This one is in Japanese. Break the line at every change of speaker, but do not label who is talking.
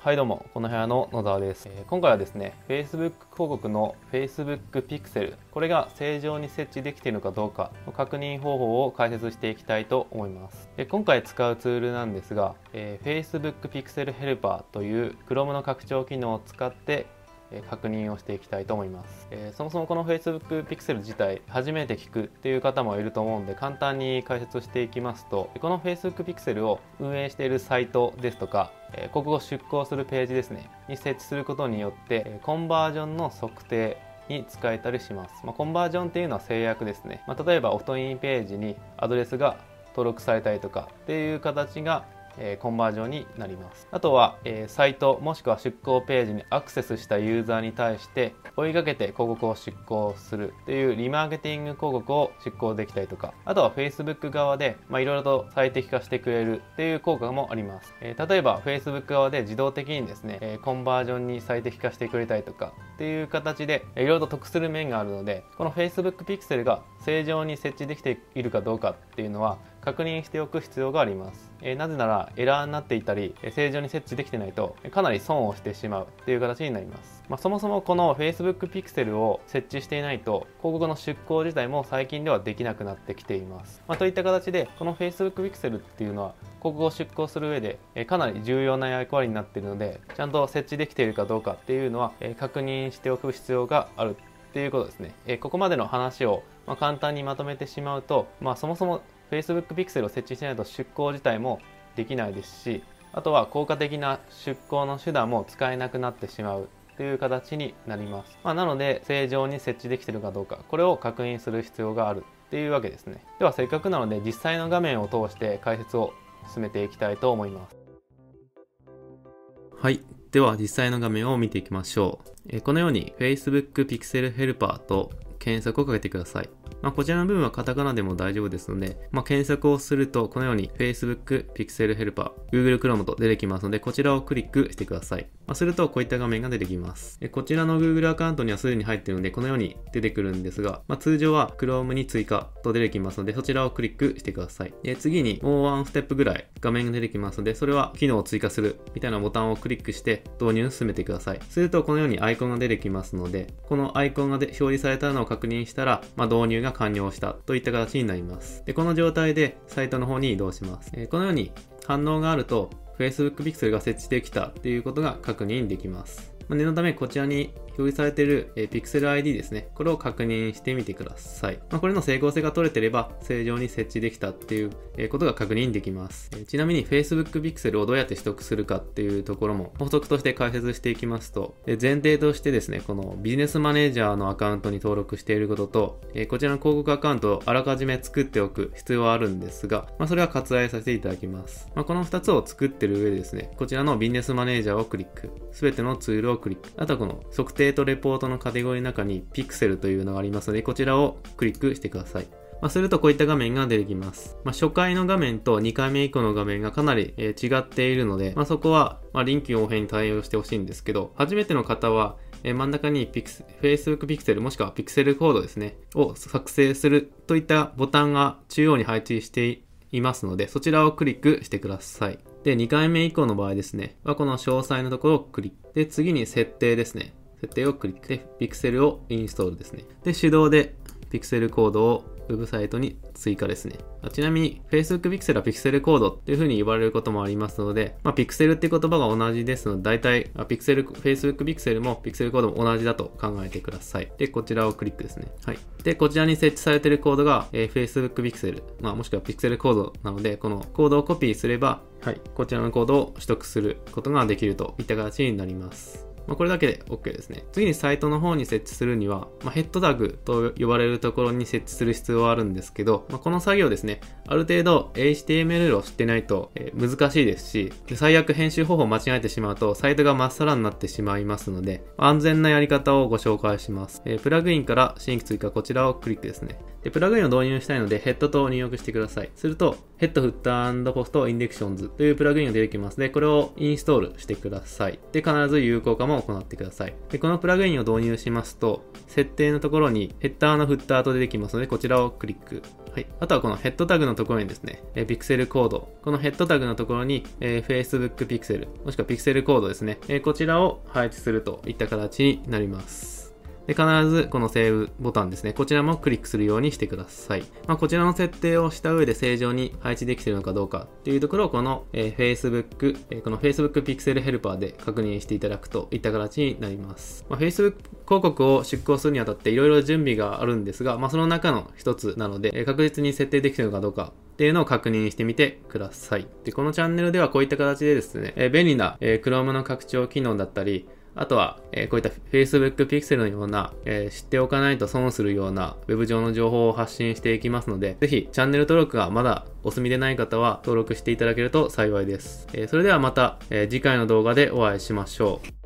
はいどうも、この部屋の野沢です。今回はですね、Facebook 広告の Facebook Pixel、これが正常に設置できているのかどうかの確認方法を解説していきたいと思います。今回使うツールなんですが、Facebook Pixel Helper という Chrome の拡張機能を使って確認をしていきたいと思います。そもそもこの Facebook Pixel 自体初めて聞くっていう方もいると思うんで、簡単に解説していきますと、この Facebook Pixel を運営しているサイトですとか広告を出稿するページですねに設置することによってコンバージョンの測定に使えたりします。コンバージョンっていうのは制約ですね。例えばオプトインページにアドレスが登録されたりとかっていう形がコンバージョンになります。あとはサイトもしくは出稿ページにアクセスしたユーザーに対して追いかけて広告を出稿するっていうリマーケティング広告を出稿できたりとか、あとは Facebook 側でいろいろと最適化してくれるっていう効果もあります。例えば Facebook 側で自動的にですねコンバージョンに最適化してくれたりとかっていう形でいろいろと得する面があるので、この Facebook Pixel が正常に設置できているかどうかっていうのは確認しておく必要があります。なぜならエラーになっていたり正常に設置できてないとかなり損をしてしまうっていう形になります。そもそもこの Facebook Pixel を設置していないと広告の出稿自体も最近ではできなくなってきています。といった形でこの Facebook Pixel っていうのは広告を出稿する上でかなり重要な役割になっているので、ちゃんと設置できているかどうかっていうのは確認しておく必要があるっていうことですね。ここまでの話を簡単にまとめてしまうと、そもそも Facebook Pixel を設置しないと出稿自体もできないですし、あとは効果的な出稿の手段も使えなくなってしまうという形になります。なので正常に設置できているかどうか、これを確認する必要があるっていうわけですね。ではせっかくなので実際の画面を通して解説を進めていきたいと思います。はい。では実際の画面を見ていきましょう。このように Facebook Pixel Helper と検索をかけてください。こちらの部分はカタカナでも大丈夫ですので、検索をするとこのように Facebook Pixel Helper Google Chrome と出てきますので、こちらをクリックしてください。するとこういった画面が出てきます。こちらの Google アカウントにはすでに入っているのでこのように出てくるんですが、通常は Chrome に追加と出てきますので、そちらをクリックしてください。次にもうワンステップぐらい画面が出てきますので、それは機能を追加するみたいなボタンをクリックして導入を進めてください。するとこのようにアイコンが出てきますので、このアイコンが表示されたのを確認したら、導入が完了したといった形になります。この状態でサイトの方に移動します。このように反応があると Facebook Pixel が設置できたということが確認できます。念のためこちらに表示されている Pixel ID ですね。これを確認してみてください。これの整合性が取れていれば正常に設置できたっていうことが確認できます。ちなみに Facebook Pixel をどうやって取得するかっていうところも補足として解説していきますと、前提としてですね、このビジネスマネージャーのアカウントに登録していることと、こちらの広告アカウントをあらかじめ作っておく必要はあるんですが、それは割愛させていただきます。この2つを作っている上でですね、こちらのビジネスマネージャーをクリック、すべてのツールをクリック、あとはこの測定とレポートのカテゴリーの中に Pixel というのがありますので、こちらをクリックしてください。するとこういった画面が出てきます。初回の画面と2回目以降の画面がかなり違っているので、そこは臨機応変に対応してほしいんですけど、初めての方は真ん中にFacebook Pixel もしくは Pixel コードですねを作成するといったボタンが中央に配置していますので、そちらをクリックしてください。で、2回目以降の場合ですね、この詳細のところをクリック。で、次に設定ですね。設定をクリックで Pixel をインストールですね。で、手動で Pixel コードをウェブサイトに追加ですね。ちなみに Facebook Pixel は Pixel コードっていう風に言われることもありますので、Pixel っていう言葉が同じですので、大体Facebook Pixel も Pixel コードも同じだと考えてください。で、こちらをクリックですね。はい。で、こちらに設置されているコードが、Facebook Pixel、もしくは Pixel コードなので、このコードをコピーすれば、はい、こちらのコードを取得することができるといった形になります。これだけで OK ですね。次にサイトの方に設置するには、ヘッドタグと呼ばれるところに設置する必要はあるんですけど、この作業ですね、ある程度 HTML を知ってないと難しいですし、最悪編集方法を間違えてしまうとサイトがまっさらになってしまいますので、安全なやり方をご紹介します。プラグインから新規追加、こちらをクリックですね。 で、プラグインを導入したいので、ヘッドと入力してください。すると、ヘッド、フッター&ポスト、インデクションズというプラグインが出てきますので、これをインストールしてください。で、必ず有効化も行ってください。で、このプラグインを導入しますと、設定のところにヘッダーのフッターと出てきますので、こちらをクリック。はい。あとはこのヘッドタグのところにですね、ピクセルコード。このヘッドタグのところに、Facebook Pixel、もしくはピクセルコードですね。こちらを配置するといった形になります。で、必ずこのセーブボタンですね。こちらもクリックするようにしてください。こちらの設定をした上で正常に配置できているのかどうかっていうところをこの、Facebook、この Facebook Pixel Helper で確認していただくといった形になります。Facebook 広告を出稿するにあたっていろいろ準備があるんですが、その中の一つなので、確実に設定できているのかどうかっていうのを確認してみてください。で、このチャンネルではこういった形でですね、便利な、Chrome の拡張機能だったり、あとは、こういった Facebook Pixel のような、知っておかないと損するような Web 上の情報を発信していきますので、ぜひチャンネル登録がまだお済みでない方は登録していただけると幸いです。それではまた、次回の動画でお会いしましょう。